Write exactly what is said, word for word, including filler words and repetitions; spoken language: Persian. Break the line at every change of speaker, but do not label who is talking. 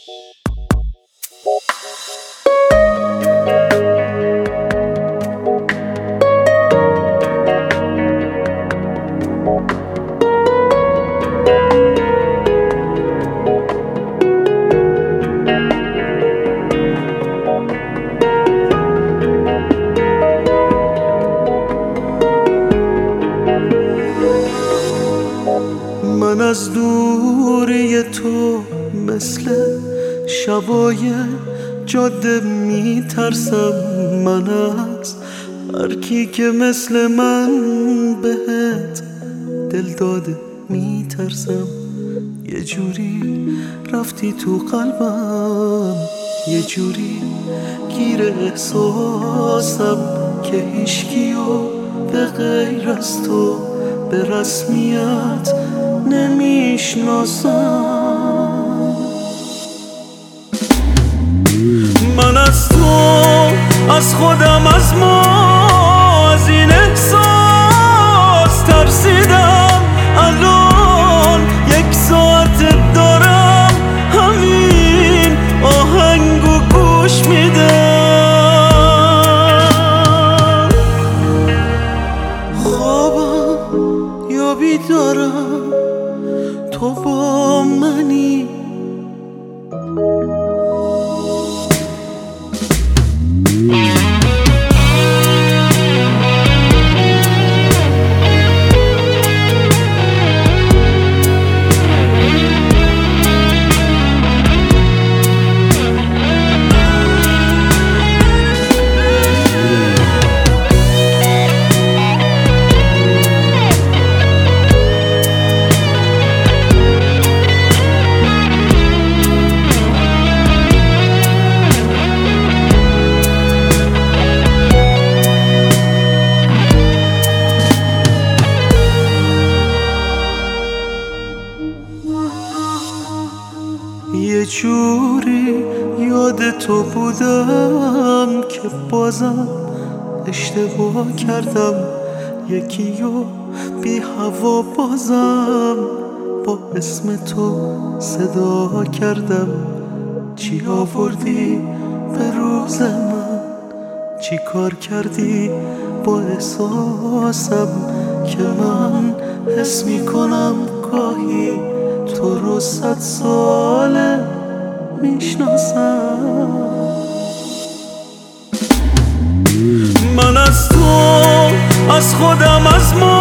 من از دوری تو مثل شبای جاده می ترسم. من از هر کی که مثل من بهت دل داده می ترسم. یه جوری رفتی تو قلبم، یه جوری گیر احساسم که هیچکیو به غیر از تو به رسمیت نمیشناسم. من از تو، از خودم، از ما، از این احساس ترسیدم. الان یک ساعت دارم همین آهنگو گوش میدم. خوابم یا بیدارم تو با منی. یه جوری یاد تو بودم که بازم اشتباه کردم. یکیو بی هوا بازم با اسم تو صدا کردم. چی آوردی به روز من، چی کار کردی با احساسم که من حس میکنم گاهی تو رو صد ساله میشناسم. من از تو، از خودم، از ما